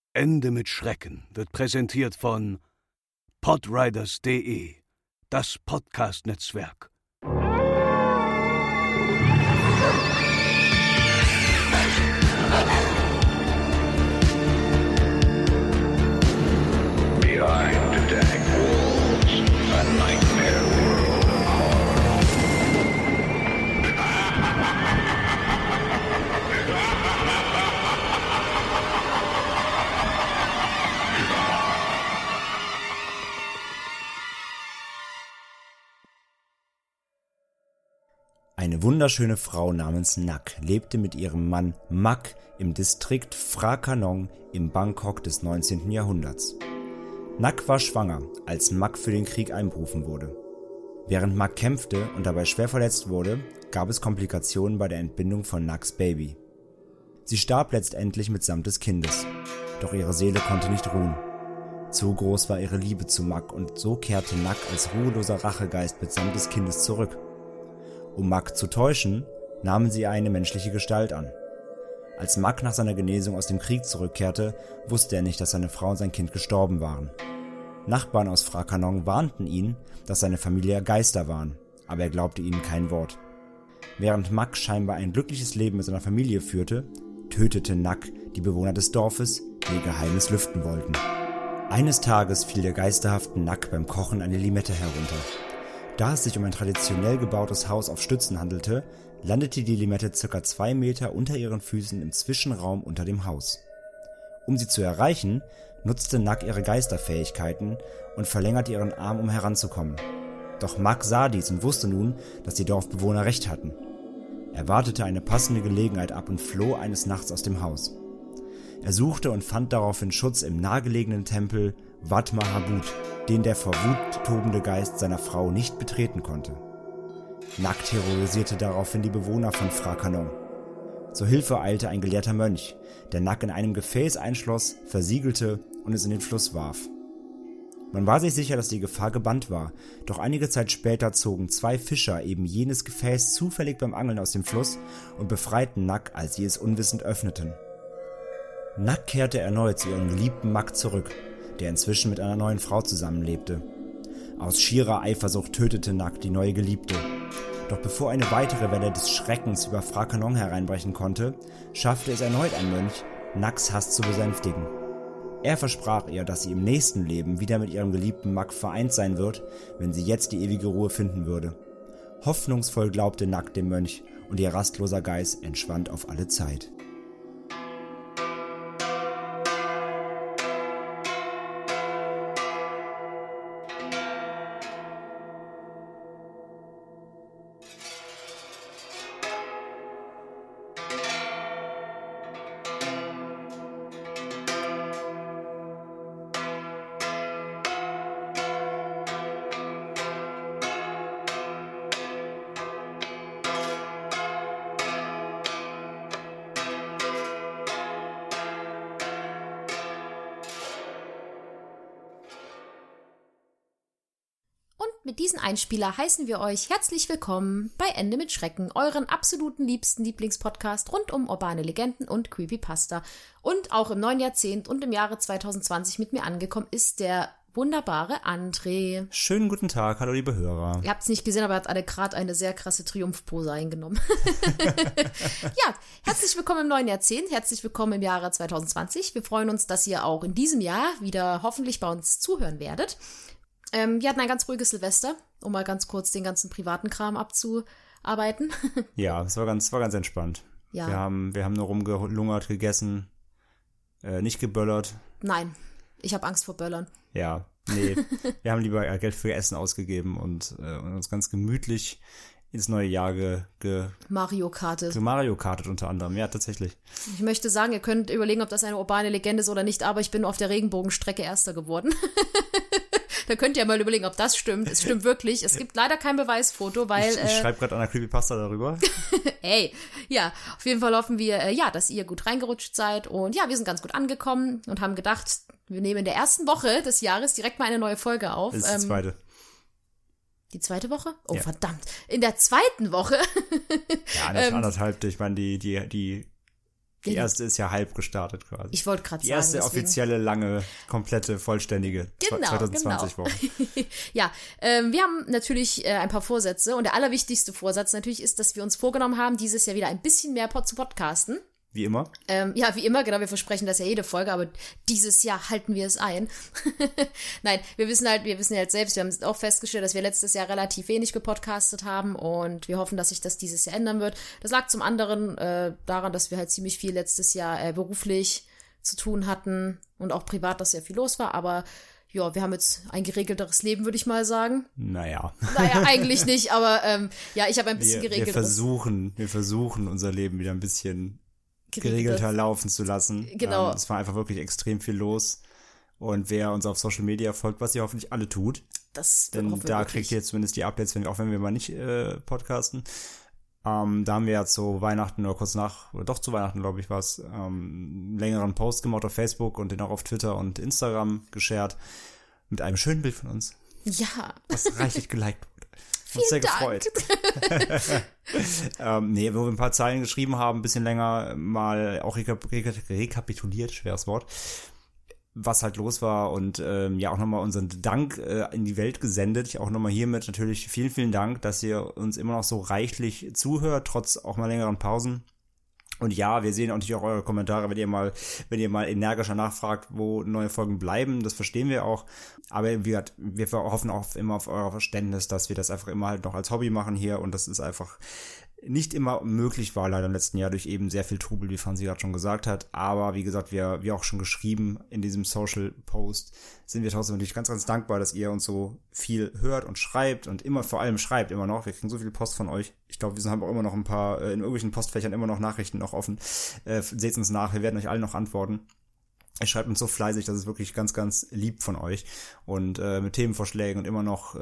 Ende mit Schrecken wird präsentiert von podriders.de, das Podcast-Netzwerk. Behind the dank walls, a nightmare world of horror. Eine wunderschöne Frau namens Nak lebte mit ihrem Mann Mak im Distrikt Phra Kanong im Bangkok des 19. Jahrhunderts. Nak war schwanger, als Mak für den Krieg einberufen wurde. Während Mak kämpfte und dabei schwer verletzt wurde, gab es Komplikationen bei der Entbindung von Naks Baby. Sie starb letztendlich mitsamt des Kindes, doch ihre Seele konnte nicht ruhen. Zu groß war ihre Liebe zu Mak und so kehrte Nak als ruheloser Rachegeist mitsamt des Kindes zurück. Um Mak zu täuschen, nahmen sie eine menschliche Gestalt an. Als Mak nach seiner Genesung aus dem Krieg zurückkehrte, wusste er nicht, dass seine Frau und sein Kind gestorben waren. Nachbarn aus Phra Kanong warnten ihn, dass seine Familie Geister waren, aber er glaubte ihnen kein Wort. Während Mak scheinbar ein glückliches Leben mit seiner Familie führte, tötete Nak die Bewohner des Dorfes, die ihr Geheimnis lüften wollten. Eines Tages fiel der geisterhaften Nak beim Kochen eine Limette herunter. Da es sich um ein traditionell gebautes Haus auf Stützen handelte, landete die Limette ca. 2 Meter unter ihren Füßen im Zwischenraum unter dem Haus. Um sie zu erreichen, nutzte Nak ihre Geisterfähigkeiten und verlängerte ihren Arm, um heranzukommen. Doch Mak sah dies und wusste nun, dass die Dorfbewohner recht hatten. Er wartete eine passende Gelegenheit ab und floh eines Nachts aus dem Haus. Er suchte und fand daraufhin Schutz im nahegelegenen Tempel Wat Mahabut, den der vor Wut tobende Geist seiner Frau nicht betreten konnte. Nak terrorisierte daraufhin die Bewohner von Phra Kanong. Zur Hilfe eilte ein gelehrter Mönch, der Nak in einem Gefäß einschloss, versiegelte und es in den Fluss warf. Man war sich sicher, dass die Gefahr gebannt war, doch einige Zeit später zogen 2 Fischer eben jenes Gefäß zufällig beim Angeln aus dem Fluss und befreiten Nak, als sie es unwissend öffneten. Nak kehrte erneut zu ihrem geliebten Mak zurück, der inzwischen mit einer neuen Frau zusammenlebte. Aus schierer Eifersucht tötete Nak die neue Geliebte. Doch bevor eine weitere Welle des Schreckens über Phra Kanong hereinbrechen konnte, schaffte es erneut ein Mönch, Naks Hass zu besänftigen. Er versprach ihr, dass sie im nächsten Leben wieder mit ihrem geliebten Mak vereint sein wird, wenn sie jetzt die ewige Ruhe finden würde. Hoffnungsvoll glaubte Nak dem Mönch und ihr rastloser Geist entschwand auf alle Zeit. Mit diesem Einspieler heißen wir euch herzlich willkommen bei Ende mit Schrecken, euren absoluten liebsten Lieblingspodcast rund um urbane Legenden und Creepypasta. Und auch im neuen Jahrzehnt und im Jahre 2020 mit mir angekommen ist der wunderbare André. Schönen guten Tag, hallo liebe Hörer. Ihr habt es nicht gesehen, aber er hat gerade eine sehr krasse Triumphpose eingenommen. Ja, herzlich willkommen im neuen Jahrzehnt, herzlich willkommen im Jahre 2020. Wir freuen uns, dass ihr auch in diesem Jahr wieder hoffentlich bei uns zuhören werdet. Wir hatten ein ganz ruhiges Silvester, um mal ganz kurz den ganzen privaten Kram abzuarbeiten. Ja, es war ganz entspannt. Ja. Wir haben nur rumgelungert, gegessen, nicht geböllert. Nein, ich habe Angst vor Böllern. Ja, nee, wir haben lieber Geld für Essen ausgegeben und uns ganz gemütlich ins neue Jahr Mario Kartet. Mario Kartet unter anderem, ja, tatsächlich. Ich möchte sagen, ihr könnt überlegen, ob das eine urbane Legende ist oder nicht, aber ich bin auf der Regenbogenstrecke Erster geworden. Da könnt ihr mal überlegen, ob das stimmt. Es stimmt wirklich. Es gibt leider kein Beweisfoto, weil... Ich schreibe gerade an der Creepypasta darüber. Ey, ja, auf jeden Fall hoffen wir, dass ihr gut reingerutscht seid. Und ja, wir sind ganz gut angekommen und haben gedacht, wir nehmen in der ersten Woche des Jahres direkt mal eine neue Folge auf. Das ist die zweite. Die zweite Woche? Oh, ja. Verdammt. In der zweiten Woche. Ja, anderthalb. Ich meine, die Die erste ist ja halb gestartet quasi. Ich wollte gerade sagen. Die erste offizielle, lange, komplette, vollständige 2020 Woche. Ja, wir haben natürlich ein paar Vorsätze und der allerwichtigste Vorsatz natürlich ist, dass wir uns vorgenommen haben, dieses Jahr wieder ein bisschen mehr zu podcasten. Wie immer. Ja, wie immer, genau, wir versprechen das ja jede Folge, aber dieses Jahr halten wir es ein. Nein, wir wissen halt selbst, wir haben auch festgestellt, dass wir letztes Jahr relativ wenig gepodcastet haben und wir hoffen, dass sich das dieses Jahr ändern wird. Das lag zum anderen daran, dass wir halt ziemlich viel letztes Jahr beruflich zu tun hatten und auch privat, dass sehr viel los war, aber ja, wir haben jetzt ein geregelteres Leben, würde ich mal sagen. Naja, eigentlich nicht, aber ja, ich habe ein bisschen geregelteres. Wir versuchen unser Leben wieder ein bisschen geregelter laufen zu lassen. Genau. Es war einfach wirklich extrem viel los. Und wer uns auf Social Media folgt, was ihr hoffentlich alle tut, denn da kriegt ihr zumindest die Updates, auch wenn wir mal nicht podcasten. Da haben wir ja zu Weihnachten oder kurz nach, oder doch zu Weihnachten, glaube ich, war es, einen längeren Post gemacht auf Facebook und den auch auf Twitter und Instagram geshared mit einem schönen Bild von uns. Ja. Was reichlich geliked wurde. Vielen sehr Dank. Gefreut. Wo wir ein paar Zeilen geschrieben haben, ein bisschen länger mal auch rekapituliert, schweres Wort, was halt los war und ja auch nochmal unseren Dank in die Welt gesendet. Ich auch nochmal hiermit natürlich vielen, vielen Dank, dass ihr uns immer noch so reichlich zuhört, trotz auch mal längeren Pausen. Und ja, wir sehen auch natürlich auch eure Kommentare, wenn ihr mal energischer nachfragt, wo neue Folgen bleiben. Das verstehen wir auch. Aber wir hoffen auch immer auf euer Verständnis, dass wir das einfach immer halt noch als Hobby machen hier. Und das ist einfach nicht immer möglich war, leider im letzten Jahr durch eben sehr viel Trubel, wie Franzi gerade schon gesagt hat. Aber wie gesagt, wie auch schon geschrieben in diesem Social Post, sind wir trotzdem natürlich ganz, ganz dankbar, dass ihr uns so viel hört und schreibt und immer vor allem schreibt immer noch. Wir kriegen so viel Post von euch. Ich glaube, wir haben auch immer noch ein paar, in irgendwelchen Postfächern immer noch Nachrichten noch offen. Seht uns nach, wir werden euch allen noch antworten. Ihr schreibt uns so fleißig, das ist wirklich ganz, ganz lieb von euch. Und mit Themenvorschlägen und immer noch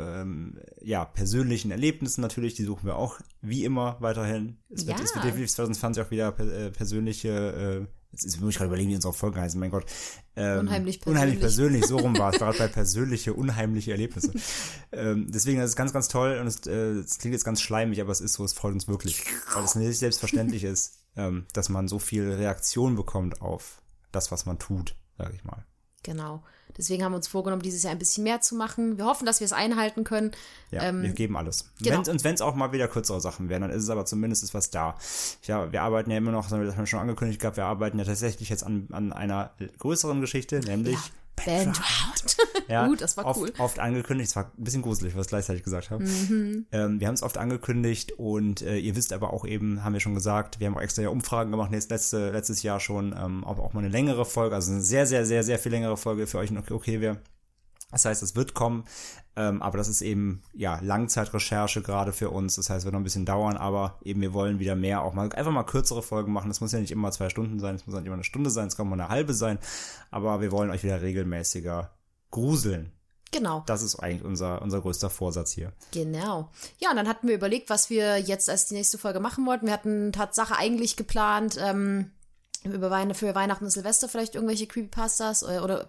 persönlichen Erlebnissen natürlich, die suchen wir auch wie immer weiterhin. Es wird definitiv 2020 auch wieder persönliche, jetzt muss ich gerade überlegen, wie unsere Folgen heißen, mein Gott. Unheimlich persönlich, so rum war es, gerade bei persönliche, unheimliche Erlebnisse. Deswegen, das ist ganz, ganz toll und es klingt jetzt ganz schleimig, aber es ist so, es freut uns wirklich, weil es nicht selbstverständlich ist, dass man so viel Reaktion bekommt auf das, was man tut, sage ich mal. Genau. Deswegen haben wir uns vorgenommen, dieses Jahr ein bisschen mehr zu machen. Wir hoffen, dass wir es einhalten können. Ja, wir geben alles. Genau. Wenn es auch mal wieder kürzere Sachen werden, dann ist es aber zumindest was da. Ja, wir arbeiten ja immer noch, das haben wir schon angekündigt gehabt, wir arbeiten ja tatsächlich jetzt an einer größeren Geschichte, nämlich Bandround. Ja, das war cool. Oft angekündigt, es war ein bisschen gruselig, was ich gleichzeitig gesagt habe. Wir haben es oft angekündigt und ihr wisst aber auch eben, haben wir schon gesagt, wir haben auch extra ja Umfragen gemacht, letztes Jahr schon, ob auch mal eine längere Folge, also eine sehr, sehr, sehr, sehr viel längere Folge für euch okay wäre. Das heißt, es wird kommen, aber das ist eben, ja, Langzeitrecherche gerade für uns. Das heißt, es wird noch ein bisschen dauern, aber eben wir wollen wieder mehr, auch mal einfach mal kürzere Folgen machen. Das muss ja nicht immer 2 Stunden sein, es muss auch nicht immer eine Stunde sein, es kann mal eine halbe sein, aber wir wollen euch wieder regelmäßiger gruseln. Genau. Das ist eigentlich unser größter Vorsatz hier. Genau. Ja, und dann hatten wir überlegt, was wir jetzt als die nächste Folge machen wollten. Wir hatten Tatsache eigentlich geplant, für Weihnachten und Silvester vielleicht irgendwelche Creepypastas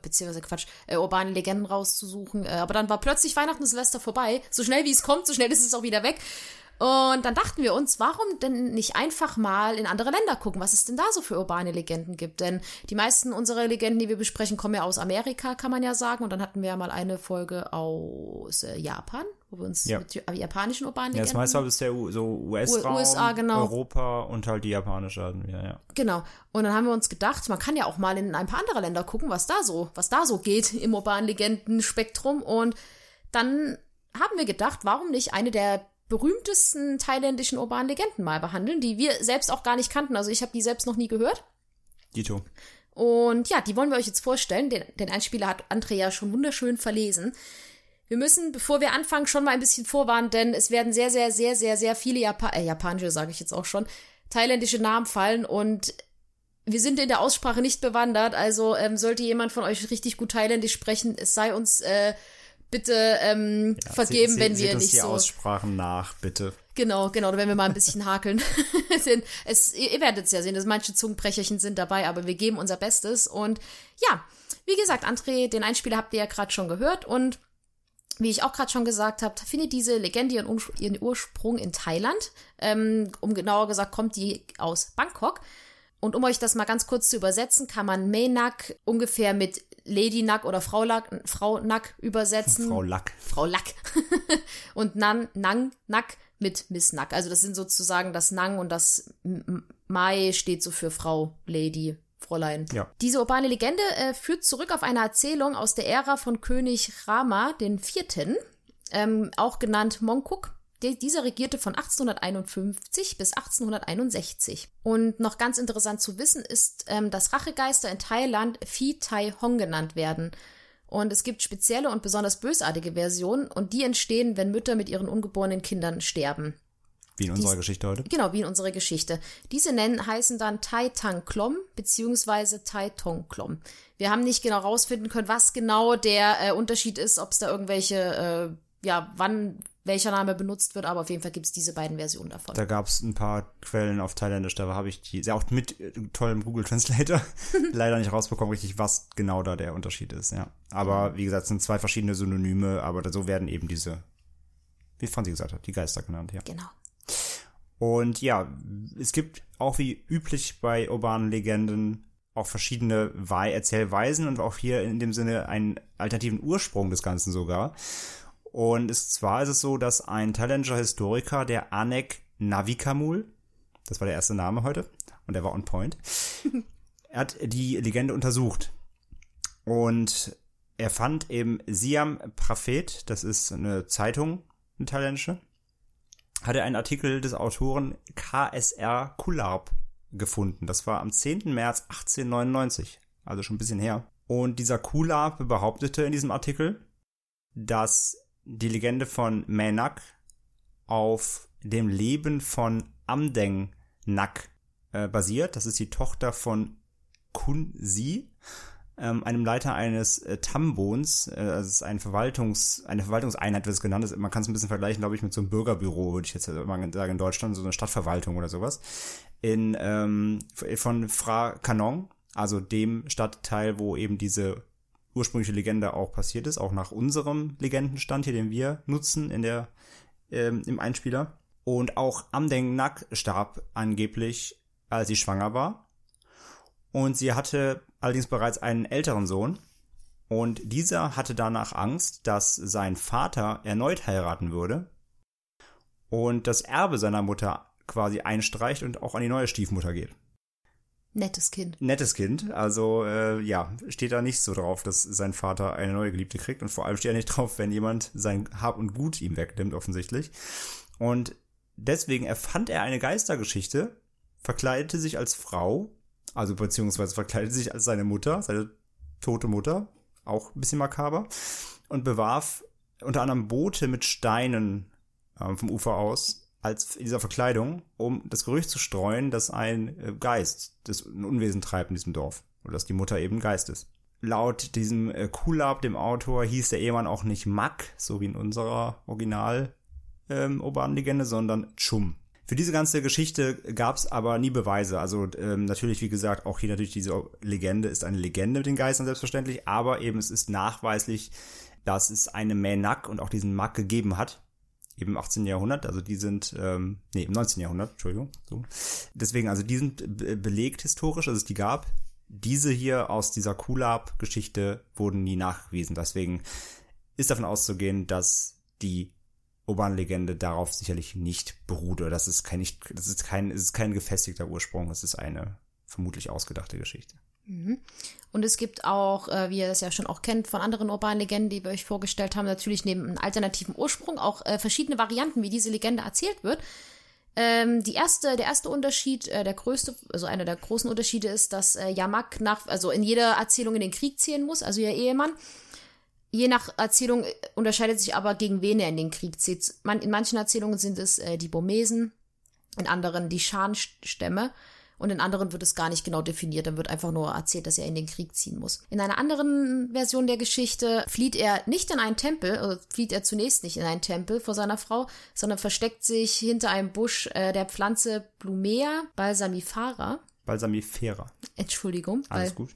urbane Legenden rauszusuchen. Aber dann war plötzlich Weihnachten und Silvester vorbei. So schnell wie es kommt, so schnell ist es auch wieder weg. Und dann dachten wir uns, warum denn nicht einfach mal in andere Länder gucken, was es denn da so für urbane Legenden gibt. Denn die meisten unserer Legenden, die wir besprechen, kommen ja aus Amerika, kann man ja sagen. Und dann hatten wir ja mal eine Folge aus Japan, wo wir uns mit japanischen urbanen Legenden... Ja, das meiste war bisher so US-Raum, USA, genau. Europa und halt die japanische hatten wir, ja. Genau. Und dann haben wir uns gedacht, man kann ja auch mal in ein paar andere Länder gucken, was da so geht im urbanen Legenden-Spektrum. Und dann haben wir gedacht, warum nicht eine der berühmtesten thailändischen urbanen Legenden mal behandeln, die wir selbst auch gar nicht kannten. Also ich habe die selbst noch nie gehört. Dito. Und ja, die wollen wir euch jetzt vorstellen. Den Einspieler hat André ja schon wunderschön verlesen. Wir müssen, bevor wir anfangen, schon mal ein bisschen vorwarnen, denn es werden sehr, sehr, sehr, sehr, sehr viele japanische, sage ich jetzt auch schon, thailändische Namen fallen und wir sind in der Aussprache nicht bewandert. Also sollte jemand von euch richtig gut thailändisch sprechen, es sei uns bitte vergeben, wenn wir nicht so... die Aussprachen nach, bitte. Genau, wenn wir mal ein bisschen hakeln. Ihr werdet es ja sehen, dass manche Zungenbrecherchen sind dabei, aber wir geben unser Bestes. Und ja, wie gesagt, André, den Einspieler habt ihr ja gerade schon gehört. Und wie ich auch gerade schon gesagt habe, findet diese Legende ihren Ursprung in Thailand. Genauer gesagt kommt die aus Bangkok. Und um euch das mal ganz kurz zu übersetzen, kann man May-Nak ungefähr mit Lady Nak oder Frau Nak übersetzen. Frau Lack. Und Nang Nak mit Miss Nak. Also das sind sozusagen das Nang und das Mai steht so für Frau, Lady, Fräulein. Ja. Diese urbane Legende führt zurück auf eine Erzählung aus der Ära von König Rama IV., auch genannt Mongkok. Dieser regierte von 1851 bis 1861. Und noch ganz interessant zu wissen ist, dass Rachegeister in Thailand Phi Tai Hong genannt werden. Und es gibt spezielle und besonders bösartige Versionen und die entstehen, wenn Mütter mit ihren ungeborenen Kindern sterben. Wie in unserer Geschichte heute. Genau, wie in unserer Geschichte. Diese heißen dann Tai Tang Klom beziehungsweise Tai Tong Klom. Wir haben nicht genau rausfinden können, was genau der Unterschied ist, ob es da irgendwelche, wann welcher Name benutzt wird, aber auf jeden Fall gibt es diese beiden Versionen davon. Da gab es ein paar Quellen auf Thailändisch, da habe ich die, auch mit tollem Google Translator, leider nicht rausbekommen, richtig, was genau da der Unterschied ist, ja. Aber wie gesagt, es sind 2 verschiedene Synonyme, aber so werden eben diese, wie Franzi gesagt hat, die Geister genannt, ja. Genau. Und ja, es gibt auch wie üblich bei urbanen Legenden auch verschiedene Erzählweisen und auch hier in dem Sinne einen alternativen Ursprung des Ganzen sogar. Und zwar ist es so, dass ein thailändischer Historiker, der Anek Navikamul, das war der erste Name heute, und der war on point, er hat die Legende untersucht. Und er fand im Siam Prophet, das ist eine Zeitung, eine thailändische, hat er einen Artikel des Autoren KSR Kularp gefunden. Das war am 10. März 1899, also schon ein bisschen her. Und dieser Kularp behauptete in diesem Artikel, dass die Legende von May Nak auf dem Leben von Amdeng Nak basiert. Das ist die Tochter von Kun Si, einem Leiter eines Tambons. Das ist eine Verwaltungseinheit, wird es genannt. Man kann es ein bisschen vergleichen, glaube ich, mit so einem Bürgerbüro, würde ich jetzt mal sagen, in Deutschland, so eine Stadtverwaltung oder sowas. Von Phra Kanong, also dem Stadtteil, wo eben diese ursprüngliche Legende auch passiert ist, auch nach unserem Legendenstand hier, den wir nutzen im Einspieler. Und auch Amdeng Nak starb angeblich, als sie schwanger war. Und sie hatte allerdings bereits einen älteren Sohn. Und dieser hatte danach Angst, dass sein Vater erneut heiraten würde und das Erbe seiner Mutter quasi einstreicht und auch an die neue Stiefmutter geht. Nettes Kind. Also steht da nicht so drauf, dass sein Vater eine neue Geliebte kriegt. Und vor allem steht er nicht drauf, wenn jemand sein Hab und Gut ihm wegnimmt, offensichtlich. Und deswegen erfand er eine Geistergeschichte, verkleidete sich als Frau, also beziehungsweise verkleidete sich als seine Mutter, seine tote Mutter, auch ein bisschen makaber, und bewarf unter anderem Boote mit Steinen vom Ufer aus, als in dieser Verkleidung, um das Gerücht zu streuen, dass ein Geist ein Unwesen treibt in diesem Dorf. Oder dass die Mutter eben ein Geist ist. Laut diesem Kularp, dem Autor, hieß der Ehemann auch nicht Mak, so wie in unserer Original urbanen Legende, sondern Chum. Für diese ganze Geschichte gab es aber nie Beweise. Also natürlich, wie gesagt, auch hier natürlich diese Legende ist eine Legende mit den Geistern selbstverständlich, aber eben es ist nachweislich, dass es eine May Nak und auch diesen Mak gegeben hat. Eben im 18. Jahrhundert, also die sind, im 19. Jahrhundert, Entschuldigung. So. Deswegen, also die sind belegt historisch, also es die gab. Diese hier aus dieser Kularp-Geschichte wurden nie nachgewiesen. Deswegen ist davon auszugehen, dass die urbane Legende darauf sicherlich nicht beruht. Oder das ist kein gefestigter Ursprung, das ist eine vermutlich ausgedachte Geschichte. Und es gibt auch, wie ihr das ja schon auch kennt, von anderen urbanen Legenden, die wir euch vorgestellt haben, natürlich neben einem alternativen Ursprung auch verschiedene Varianten, wie diese Legende erzählt wird. Der erste Unterschied, der größte, also einer der großen Unterschiede ist, dass Yamak also in jeder Erzählung in den Krieg ziehen muss, also ihr Ehemann. Je nach Erzählung unterscheidet sich aber, gegen wen er in den Krieg zieht. In manchen Erzählungen sind es die Burmesen, in anderen die Shan-Stämme. Und in anderen wird es gar nicht genau definiert. Dann wird einfach nur erzählt, dass er in den Krieg ziehen muss. In einer anderen Version der Geschichte flieht er nicht in einen Tempel, also flieht er zunächst nicht in einen Tempel vor seiner Frau, sondern versteckt sich hinter einem Busch der Pflanze Blumea balsamifera. Entschuldigung. Alles gut.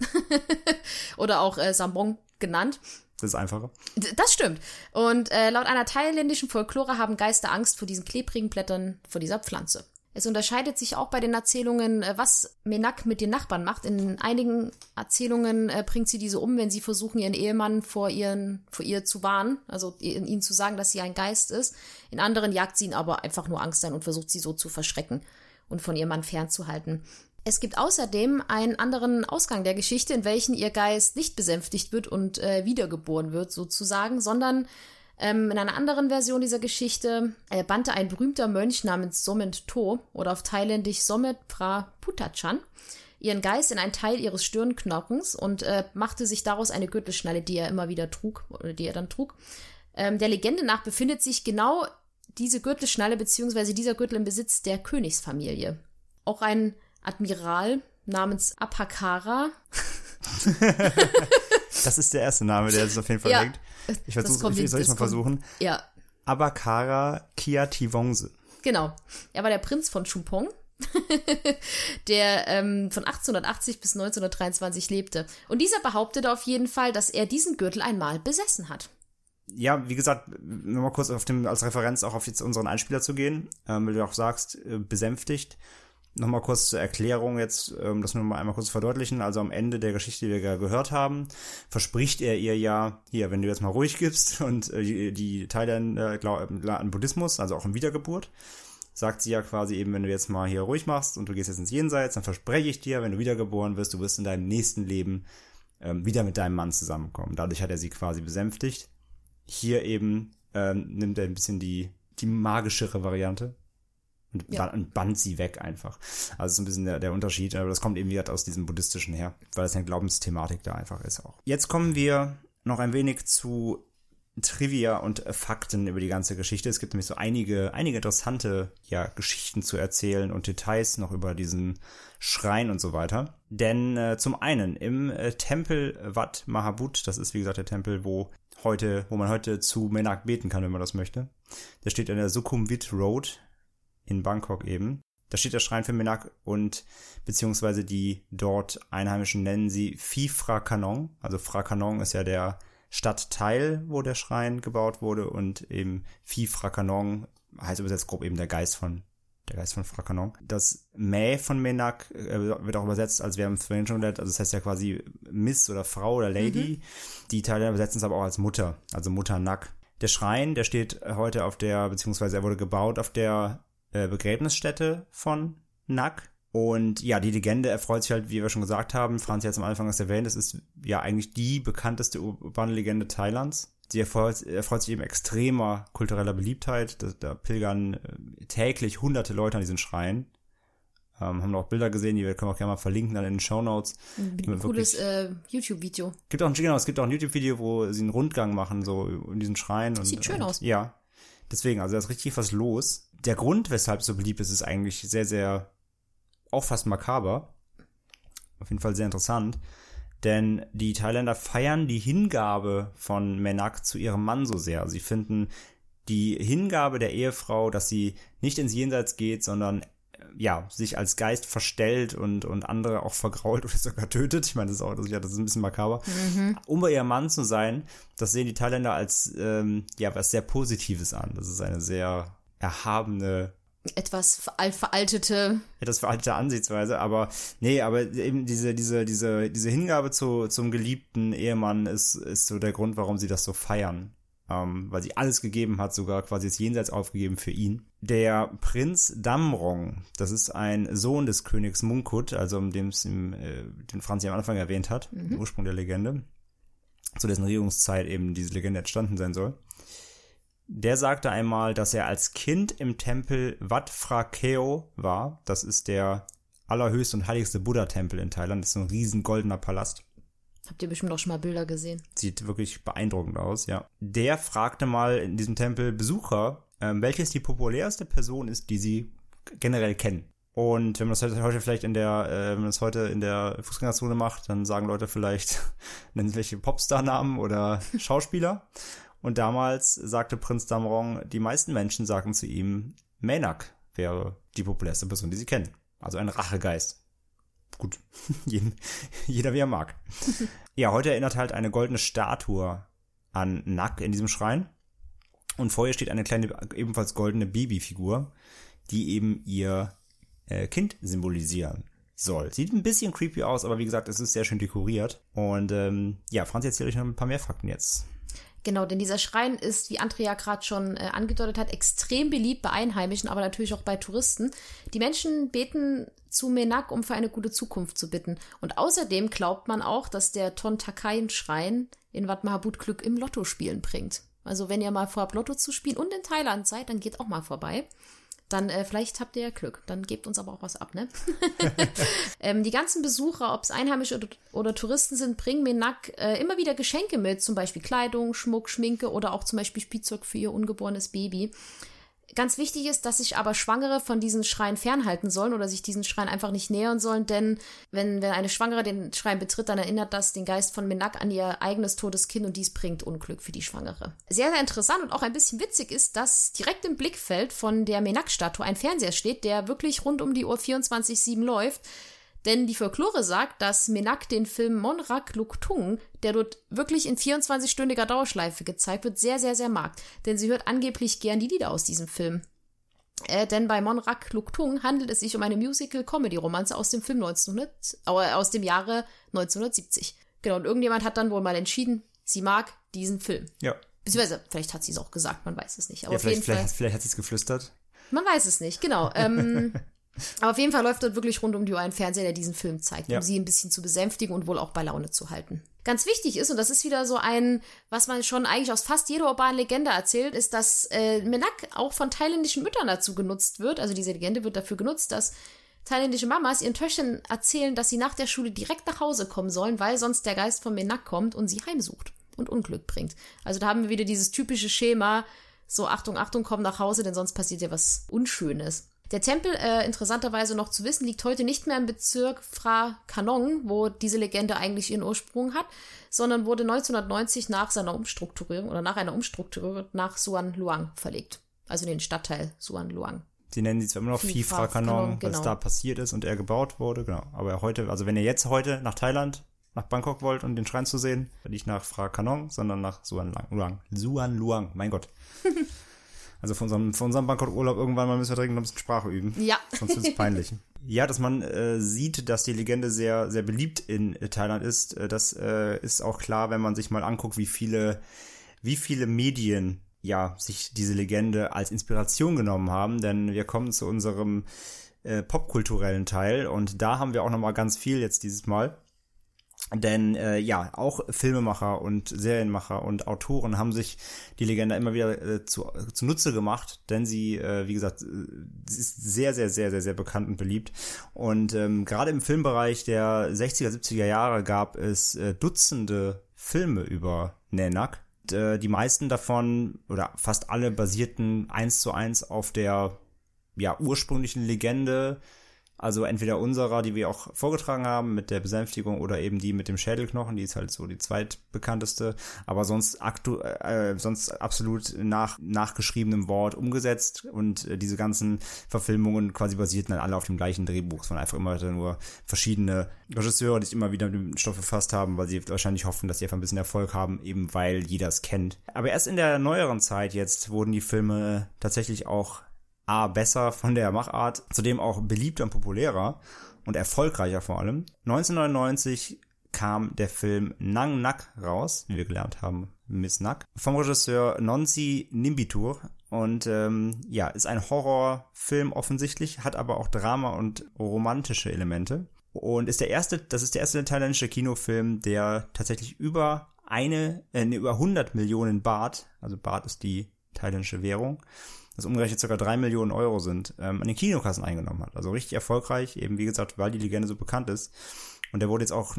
Oder auch Sambong genannt. Das ist einfacher. Das stimmt. Und laut einer thailändischen Folklore haben Geister Angst vor diesen klebrigen Blättern von dieser Pflanze. Es unterscheidet sich auch bei den Erzählungen, was Menak mit den Nachbarn macht. In einigen Erzählungen bringt sie diese um, wenn sie versuchen, ihren Ehemann vor ihr zu warnen, also ihnen zu sagen, dass sie ein Geist ist. In anderen jagt sie ihn aber einfach nur Angst ein und versucht, sie so zu verschrecken und von ihrem Mann fernzuhalten. Es gibt außerdem einen anderen Ausgang der Geschichte, in welchen ihr Geist nicht besänftigt wird und wiedergeboren wird sozusagen, sondern in einer anderen Version dieser Geschichte bannte ein berühmter Mönch namens Somet To oder auf Thailändisch Somet Phra Putachan ihren Geist in einen Teil ihres Stirnknochens und machte sich daraus eine Gürtelschnalle, die er immer wieder trug oder die er dann trug. Der Legende nach befindet sich genau diese Gürtelschnalle bzw. dieser Gürtel im Besitz der Königsfamilie. Auch ein Admiral namens Apakara. Das ist der erste Name, der es auf jeden Fall liegt. Ich soll es mal versuchen. Ja. Apakara Kiativongse. Genau. Er war der Prinz von Chumpong, der von 1880 bis 1923 lebte. Und dieser behauptete auf jeden Fall, dass er diesen Gürtel einmal besessen hat. Ja, wie gesagt, nur mal kurz als Referenz auch auf jetzt unseren Einspieler zu gehen, weil du auch sagst, besänftigt. Nochmal kurz zur Erklärung jetzt, das nur mal einmal kurz verdeutlichen. Also am Ende der Geschichte, die wir ja gehört haben, verspricht er ihr ja, hier, wenn du jetzt mal ruhig gibst und die Thailänder glauben an Buddhismus, also auch in Wiedergeburt, sagt sie ja quasi eben, wenn du jetzt mal hier ruhig machst und du gehst jetzt ins Jenseits, dann verspreche ich dir, wenn du wiedergeboren wirst, du wirst in deinem nächsten Leben wieder mit deinem Mann zusammenkommen. Dadurch hat er sie quasi besänftigt. Hier eben nimmt er ein bisschen die magischere Variante. Und bannt sie weg einfach. Also so ein bisschen der Unterschied, aber das kommt eben wieder aus diesem Buddhistischen her, weil das eine Glaubensthematik da einfach ist auch. Jetzt kommen wir noch ein wenig zu Trivia und Fakten über die ganze Geschichte. Es gibt nämlich so einige interessante Geschichten zu erzählen und Details noch über diesen Schrein und so weiter. Denn zum einen im Tempel Wat Mahabut, das ist wie gesagt der Tempel, wo man heute zu Menak beten kann, wenn man das möchte. Der steht an der Sukhumvit Road in Bangkok eben. Da steht der Schrein für Menak und beziehungsweise die dort Einheimischen nennen sie Phi Phra Kanong. Also Phra Kanong ist ja der Stadtteil, wo der Schrein gebaut wurde und eben Phi Phra Kanong heißt übersetzt grob eben der Geist von Phra Kanong. Das Mä von Menak wird auch übersetzt, als wir haben es vorhin schon gelernt, also das heißt ja quasi Miss oder Frau oder Lady. Die Thailänder übersetzen es aber auch als Mutter, also Mutter Nak. Der Schrein, der steht heute beziehungsweise er wurde gebaut auf der Begräbnisstätte von Nak. Und ja, die Legende erfreut sich halt, wie wir schon gesagt haben, Franz hat es am Anfang erwähnt, es ist ja eigentlich die bekannteste urbane Legende Thailands. Sie erfreut sich eben extremer kultureller Beliebtheit. Da pilgern täglich hunderte Leute an diesen Schrein. Haben wir auch Bilder gesehen, die können wir auch gerne mal verlinken dann in den Shownotes. Ein cooles YouTube-Video. Es gibt auch ein YouTube-Video, wo sie einen Rundgang machen, so in diesen Schrein. Sieht schön aus. Ja, deswegen, also da ist richtig was los. Der Grund, weshalb es so beliebt ist, ist eigentlich sehr, sehr, auch fast makaber. Auf jeden Fall sehr interessant. Denn die Thailänder feiern die Hingabe von Menak zu ihrem Mann so sehr. Sie finden die Hingabe der Ehefrau, dass sie nicht ins Jenseits geht, sondern sich als Geist verstellt und andere auch vergrault oder sogar tötet. Ich meine, das ist ein bisschen makaber. Um bei ihrem Mann zu sein, das sehen die Thailänder als was sehr Positives an. Das ist eine sehr erhabene, etwas veraltete Ansichtsweise, aber eben diese Hingabe zum geliebten Ehemann ist so der Grund, warum sie das so feiern. Weil sie alles gegeben hat, sogar quasi das Jenseits aufgegeben für ihn. Der Prinz Damrong, das ist ein Sohn des Königs Mongkut, also den Franz ja am Anfang erwähnt hat, der Ursprung der Legende, zu dessen Regierungszeit eben diese Legende entstanden sein soll. Der sagte einmal, dass er als Kind im Tempel Wat Phra Keo war. Das ist der allerhöchste und heiligste Buddha-Tempel in Thailand. Das ist so ein riesen goldener Palast. Habt ihr bestimmt auch schon mal Bilder gesehen. Sieht wirklich beeindruckend aus, ja. Der fragte mal in diesem Tempel Besucher, welches die populärste Person ist, die sie generell kennen. Und wenn man das heute vielleicht in der Fußgängerzone macht, dann sagen Leute vielleicht, nennen sie welche Popstar-Namen oder Schauspieler. Und damals sagte Prinz Damrong, die meisten Menschen sagten zu ihm, Menak wäre die populärste Person, die sie kennen. Also ein Rachegeist. Gut, jeder wie er mag. Ja, heute erinnert halt eine goldene Statue an Nak in diesem Schrein. Und vor ihr steht eine kleine, ebenfalls goldene Babyfigur, die eben ihr Kind symbolisieren soll. Sieht ein bisschen creepy aus, aber wie gesagt, es ist sehr schön dekoriert. Und Franzi erzählt euch noch ein paar mehr Fakten jetzt. Genau, denn dieser Schrein ist, wie Andrea gerade schon angedeutet hat, extrem beliebt bei Einheimischen, aber natürlich auch bei Touristen. Die Menschen beten zu Menak, um für eine gute Zukunft zu bitten. Und außerdem glaubt man auch, dass der Tontakai-Schrein in Wat Mahabut Glück im Lottospielen bringt. Also wenn ihr mal vorhabt, Lotto zu spielen und in Thailand seid, dann geht auch mal vorbei. Dann vielleicht habt ihr ja Glück. Dann gebt uns aber auch was ab, ne? Die ganzen Besucher, ob es Einheimische oder Touristen sind, bringen Menak immer wieder Geschenke mit. Zum Beispiel Kleidung, Schmuck, Schminke oder auch zum Beispiel Spielzeug für ihr ungeborenes Baby. Ganz wichtig ist, dass sich aber Schwangere von diesen Schreien fernhalten sollen oder sich diesen Schreien einfach nicht nähern sollen, denn wenn eine Schwangere den Schrein betritt, dann erinnert das den Geist von Menak an ihr eigenes totes Kind und dies bringt Unglück für die Schwangere. Sehr, sehr interessant und auch ein bisschen witzig ist, dass direkt im Blickfeld von der Menak-Statue ein Fernseher steht, der wirklich rund um die Uhr 24/7 läuft. Denn die Folklore sagt, dass Menak den Film Monrak Luktung, der dort wirklich in 24-stündiger Dauerschleife gezeigt wird, sehr, sehr, sehr mag. Denn sie hört angeblich gern die Lieder aus diesem Film. Denn bei Monrak Luktung handelt es sich um eine Musical-Comedy-Romanze aus dem aus dem Jahre 1970. Genau, und irgendjemand hat dann wohl mal entschieden, sie mag diesen Film. Ja. Beziehungsweise, vielleicht hat sie es auch gesagt, man weiß es nicht. Aber ja, auf jeden Fall, vielleicht hat sie es geflüstert. Man weiß es nicht, genau. Aber auf jeden Fall läuft dort wirklich rund um die Uhr ein Fernseher, der diesen Film zeigt, um sie ein bisschen zu besänftigen und wohl auch bei Laune zu halten. Ganz wichtig ist, und das ist wieder so was man schon eigentlich aus fast jeder urbanen Legende erzählt, ist, dass Menak auch von thailändischen Müttern dazu genutzt wird. Also diese Legende wird dafür genutzt, dass thailändische Mamas ihren Töchtern erzählen, dass sie nach der Schule direkt nach Hause kommen sollen, weil sonst der Geist von Menak kommt und sie heimsucht und Unglück bringt. Also da haben wir wieder dieses typische Schema, so Achtung, Achtung, komm nach Hause, denn sonst passiert ja was Unschönes. Der Tempel, interessanterweise noch zu wissen, liegt heute nicht mehr im Bezirk Phra Kanong, wo diese Legende eigentlich ihren Ursprung hat, sondern wurde 1990 nach einer Umstrukturierung nach Suan Luang verlegt. Also in den Stadtteil Suan Luang. Sie nennen sie zwar immer noch Phi Phra Kanong, weil es da passiert ist und er gebaut wurde, genau. Aber heute, also wenn ihr jetzt heute nach Thailand, nach Bangkok wollt, um den Schrein zu sehen, nicht nach Phra Kanong, sondern nach Suan Luang. Suan Luang, mein Gott. Also für unseren Bangkok-Urlaub irgendwann mal müssen wir dringend noch ein bisschen Sprache üben. Ja. Sonst wird es peinlich. Ja, dass man sieht, dass die Legende sehr, sehr beliebt in Thailand ist, das ist auch klar, wenn man sich mal anguckt, wie viele Medien sich diese Legende als Inspiration genommen haben. Denn wir kommen zu unserem popkulturellen Teil und da haben wir auch nochmal ganz viel jetzt dieses Mal. Denn auch Filmemacher und Serienmacher und Autoren haben sich die Legende immer wieder zunutze gemacht, denn sie, wie gesagt, sie ist sehr, sehr, sehr, sehr, sehr bekannt und beliebt. Und gerade im Filmbereich der 60er, 70er Jahre gab es Dutzende Filme über Menak. Die meisten davon, oder fast alle, basierten 1:1 auf der ursprünglichen Legende. Also entweder unserer, die wir auch vorgetragen haben mit der Besänftigung, oder eben die mit dem Schädelknochen, die ist halt so die zweitbekannteste, aber sonst absolut nachgeschriebenem Wort umgesetzt, und diese ganzen Verfilmungen quasi basierten dann alle auf dem gleichen Drehbuch. Es waren einfach immer nur verschiedene Regisseure, die sich immer wieder mit dem Stoff befasst haben, weil sie wahrscheinlich hoffen, dass sie einfach ein bisschen Erfolg haben, eben weil jeder es kennt. Aber erst in der neueren Zeit jetzt wurden die Filme tatsächlich auch besser von der Machart, zudem auch beliebter und populärer und erfolgreicher vor allem. 1999 kam der Film Nang Nak raus, wie wir gelernt haben, Miss Nak, vom Regisseur Nonsi Nimbitur, und ist ein Horrorfilm offensichtlich, hat aber auch Drama und romantische Elemente, und das ist der erste thailändische Kinofilm, der tatsächlich über 100 Millionen Baht, also Baht ist die thailändische Währung, das umgerechnet ca. 3 Millionen Euro sind, an den Kinokassen eingenommen hat. Also richtig erfolgreich, eben wie gesagt, weil die Legende so bekannt ist. Und der wurde jetzt auch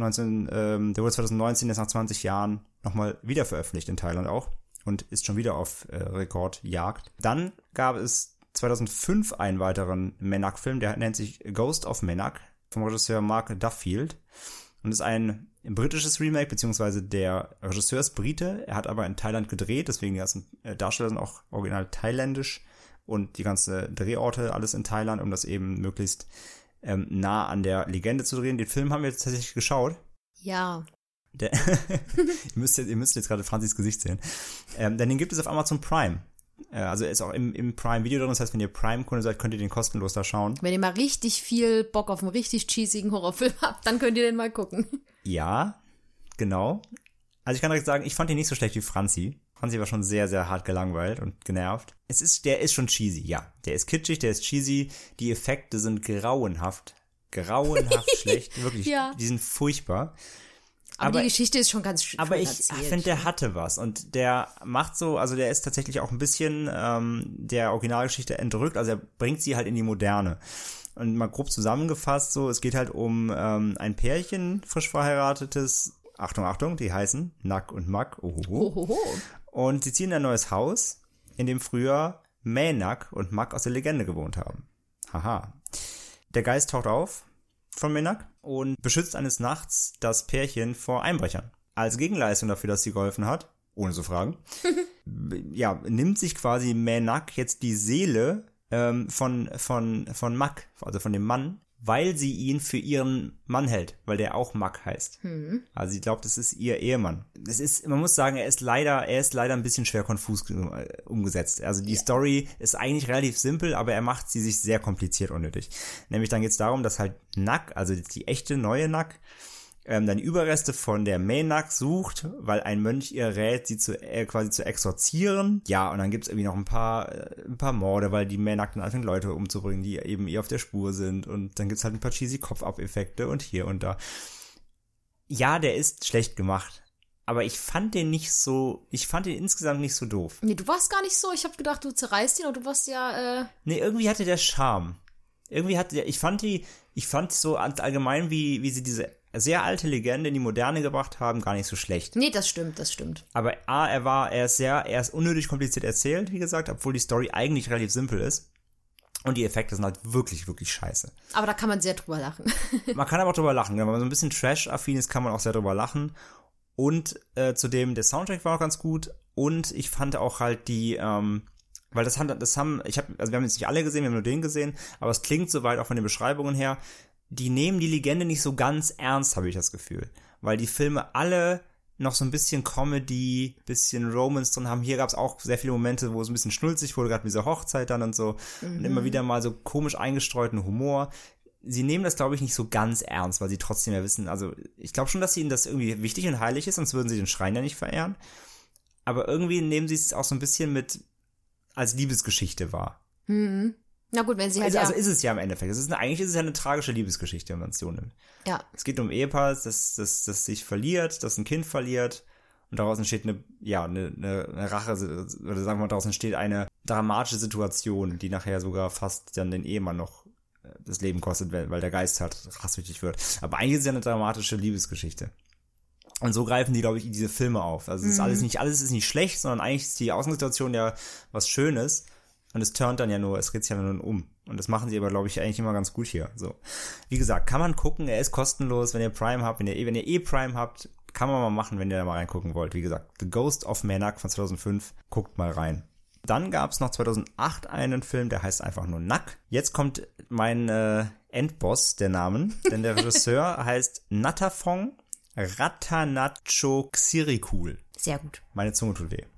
2019, jetzt nach 20 Jahren, nochmal wieder veröffentlicht in Thailand auch und ist schon wieder auf Rekordjagd. Dann gab es 2005 einen weiteren Menak-Film, der nennt sich Ghost of Menak, vom Regisseur Mark Duffield, und ist ein britisches Remake, beziehungsweise der Regisseur ist Brite, er hat aber in Thailand gedreht, deswegen die ganzen Darsteller sind auch original thailändisch und die ganze Drehorte alles in Thailand, um das eben möglichst nah an der Legende zu drehen. Den Film haben wir jetzt tatsächlich geschaut. Ja. Ihr müsst jetzt gerade Franzis Gesicht sehen. Denn den gibt es auf Amazon Prime. Also er ist auch im Prime-Video drin, das heißt, wenn ihr Prime-Kunde seid, könnt ihr den kostenlos da schauen. Wenn ihr mal richtig viel Bock auf einen richtig cheesigen Horrorfilm habt, dann könnt ihr den mal gucken. Ja, genau. Also ich kann direkt sagen, ich fand ihn nicht so schlecht wie Franzi. Franzi war schon sehr, sehr hart gelangweilt und genervt. Der ist schon cheesy, ja. Der ist kitschig, der ist cheesy. Die Effekte sind grauenhaft. Grauenhaft schlecht, wirklich. Ja. Die sind furchtbar. Aber die Geschichte ist schon ganz schön Aber ich erzählt. finde, der hatte was. Und der macht so, also der ist tatsächlich auch ein bisschen der Originalgeschichte entrückt. Also er bringt sie halt in die Moderne. Und mal grob zusammengefasst so, es geht halt um ein Pärchen, frisch verheiratetes, Achtung, die heißen Nack und Mack. Ohoho. Und sie ziehen in ein neues Haus, in dem früher Mähnack und Mack aus der Legende gewohnt haben. Haha. Der Geist taucht auf von Mähnack und beschützt eines Nachts das Pärchen vor Einbrechern. Als Gegenleistung dafür, dass sie geholfen hat, ohne zu fragen, ja, nimmt sich quasi Mähnack jetzt die Seele von Mack, also von dem Mann, weil sie ihn für ihren Mann hält, weil der auch Mack heißt. Also sie glaubt, das ist ihr Ehemann. Man muss sagen, er ist leider ein bisschen schwer konfus umgesetzt. Also die Story ist eigentlich relativ simpel, aber er macht sie sich sehr kompliziert unnötig. Nämlich dann geht es darum, dass halt Nack, also die echte neue Nack, dann Überreste von der Mähnack sucht, weil ein Mönch ihr rät, sie quasi zu exorzieren. Ja, und dann gibt's irgendwie noch ein paar Morde, weil die Mähnack dann anfängt, Leute umzubringen, die eben ihr auf der Spur sind. Und dann gibt's halt ein paar cheesy Kopf-Ab-Effekte und hier und da. Ja, der ist schlecht gemacht. Aber ich fand den insgesamt nicht so doof. Nee, du warst gar nicht so. Ich habe gedacht, du zerreißt ihn und du warst ja, Nee, irgendwie hatte der Charme. Ich fand so allgemein, wie sie diese sehr alte Legende in die Moderne gebracht haben, gar nicht so schlecht. Nee, das stimmt. Aber er ist unnötig kompliziert erzählt, wie gesagt, obwohl die Story eigentlich relativ simpel ist. Und die Effekte sind halt wirklich, wirklich scheiße. Aber da kann man sehr drüber lachen. Man kann aber auch drüber lachen. Wenn man so ein bisschen Trash-affin ist, kann man auch sehr drüber lachen. Und zudem, der Soundtrack war auch ganz gut. Und ich fand auch halt weil wir haben jetzt nicht alle gesehen, wir haben nur den gesehen, aber es klingt soweit auch von den Beschreibungen her, die nehmen die Legende nicht so ganz ernst, habe ich das Gefühl. Weil die Filme alle noch so ein bisschen Comedy, bisschen Romance drin haben. Hier gab es auch sehr viele Momente, wo es ein bisschen schnulzig wurde, gerade mit dieser Hochzeit dann und so. Und immer wieder mal so komisch eingestreuten Humor. Sie nehmen das, glaube ich, nicht so ganz ernst, weil sie trotzdem ja wissen, also ich glaube schon, dass ihnen das irgendwie wichtig und heilig ist, sonst würden sie den Schrein ja nicht verehren. Aber irgendwie nehmen sie es auch so ein bisschen als Liebesgeschichte wahr. Na gut, wenn sie halt also ist es ja im Endeffekt. Eigentlich ist es ja eine tragische Liebesgeschichte, wenn man es so nimmt. Ja. Es geht um Ehepaar, das sich verliert, das ein Kind verliert und daraus entsteht eine Rache, oder sagen wir mal, daraus entsteht eine dramatische Situation, die nachher sogar fast dann den Ehemann noch das Leben kostet, weil der Geist halt rachsüchtig wird. Aber eigentlich ist es ja eine dramatische Liebesgeschichte. Und so greifen die, glaube ich, diese Filme auf. Also es ist alles ist nicht schlecht, sondern eigentlich ist die Außensituation ja was Schönes. Und es dreht sich ja nur um. Und das machen sie aber, glaube ich, eigentlich immer ganz gut hier. So. Wie gesagt, kann man gucken, er ist kostenlos, wenn ihr Prime habt, wenn ihr Prime habt, kann man mal machen, wenn ihr da mal reingucken wollt. Wie gesagt, The Ghost of Mähnack von 2005, guckt mal rein. Dann gab es noch 2008 einen Film, der heißt einfach nur Nack. Jetzt kommt mein Endboss der Namen, denn der Regisseur heißt Natafong Ratanacho Xirikul. Sehr gut. Meine Zunge tut weh.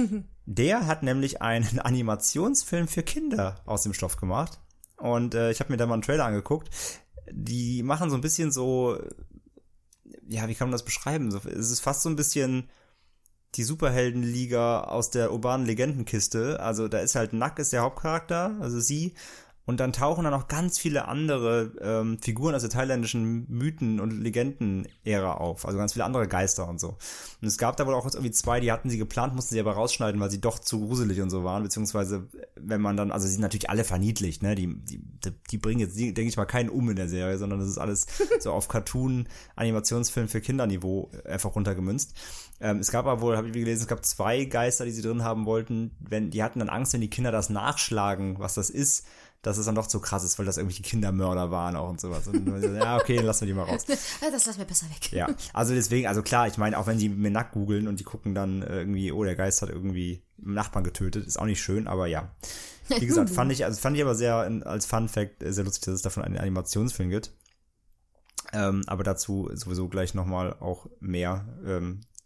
Der hat nämlich einen Animationsfilm für Kinder aus dem Stoff gemacht. Und ich habe mir da mal einen Trailer angeguckt. Die machen so ein bisschen so, ja, wie kann man das beschreiben? Es ist fast so ein bisschen die Superheldenliga aus der urbanen Legendenkiste. Also da ist halt Nack ist der Hauptcharakter, also sie. Und dann tauchen da noch ganz viele andere Figuren aus der thailändischen Mythen- und Legenden-Ära auf. Also ganz viele andere Geister und so. Und es gab da wohl auch irgendwie 2, die hatten sie geplant, mussten sie aber rausschneiden, weil sie doch zu gruselig und so waren. Beziehungsweise, wenn man dann, also sie sind natürlich alle verniedlicht, ne? Die bringen jetzt, denke ich mal, keinen in der Serie, sondern das ist alles so auf Cartoon-Animationsfilm für Kinderniveau einfach runtergemünzt. Es gab aber wohl, habe ich gelesen, es gab 2 Geister, die sie drin haben wollten. Die hatten dann Angst, wenn die Kinder das nachschlagen, was das ist, dass es dann doch zu krass ist, weil das irgendwelche Kindermörder waren auch und sowas. Und ja, okay, dann lassen wir die mal raus. Das lassen wir besser weg. Ja, also deswegen, also klar, ich meine, auch wenn sie mir nackt googeln und die gucken dann irgendwie, oh, der Geist hat irgendwie einen Nachbarn getötet, ist auch nicht schön, aber ja. Wie gesagt, fand ich aber sehr, als Fun Fact, sehr lustig, dass es davon einen Animationsfilm gibt. Aber dazu sowieso gleich nochmal auch mehr,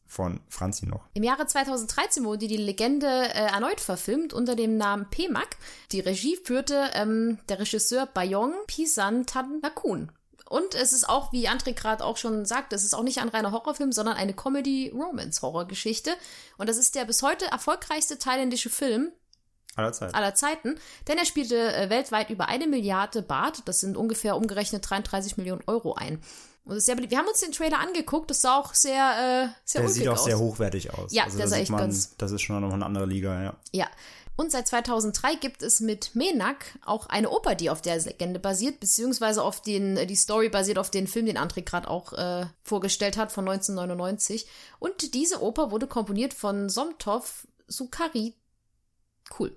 von Franzi noch. Im Jahre 2013 wurde die Legende erneut verfilmt unter dem Namen Pemak. Die Regie führte der Regisseur Bayong Pisanthanakul. Und es ist auch, wie André gerade auch schon sagte, es ist auch nicht ein reiner Horrorfilm, sondern eine Comedy-Romance-Horrorgeschichte. Und das ist der bis heute erfolgreichste thailändische Film aller Zeiten, denn er spielte weltweit über 1 Milliarde Baht, das sind ungefähr umgerechnet 33 Millionen Euro ein. Und das ist sehr beliebt. Wir haben uns den Trailer angeguckt, das sah auch sehr Der ulkig sieht auch aus. sehr hochwertig aus. Ja, also der sah echt ganz... Das ist schon noch eine andere Liga, ja. Ja. Und seit 2003 gibt es mit Menak auch eine Oper, die auf der Legende basiert, beziehungsweise die Story basiert auf den Film, den André gerade auch vorgestellt hat, von 1999. Und diese Oper wurde komponiert von Somtov Sukari. Cool.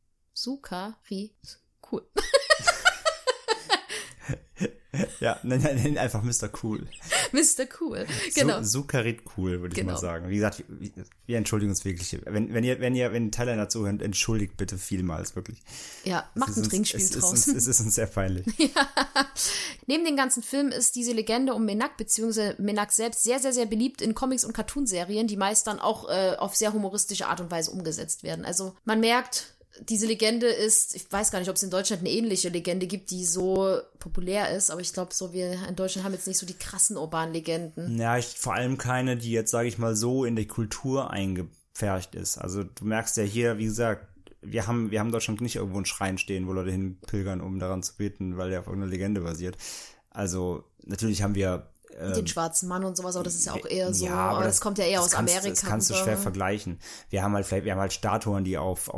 Ja, nenn einfach Mr. Cool. Mr. Cool, genau. Sukarit Cool, würde ich mal sagen. Wie gesagt, wir entschuldigen uns wirklich. Wenn Thailänder zuhören, entschuldigt bitte vielmals, wirklich. Ja, macht ein Trinkspiel draußen. Es ist uns sehr peinlich. Ja. Neben dem ganzen Film ist diese Legende um Menak, beziehungsweise Menak selbst, sehr, sehr, sehr beliebt in Comics und Cartoonserien, die meist dann auch auf sehr humoristische Art und Weise umgesetzt werden. Also man merkt, diese Legende ist, ich weiß gar nicht, ob es in Deutschland eine ähnliche Legende gibt, die so populär ist, aber ich glaube, so wir in Deutschland haben jetzt nicht so die krassen urbanen Legenden. Ja, vor allem keine, die jetzt, sage ich mal, so in die Kultur eingepfercht ist. Also du merkst ja hier, wie gesagt, wir haben in Deutschland nicht irgendwo einen Schrein stehen, wo Leute hinpilgern, um daran zu beten, weil der auf irgendeiner Legende basiert. Also natürlich haben wir den schwarzen Mann und sowas, aber das ist ja auch eher so, ja, aber das kommt ja eher aus Amerika. Das kannst du schwer vergleichen. Wir haben halt Statuen, die auf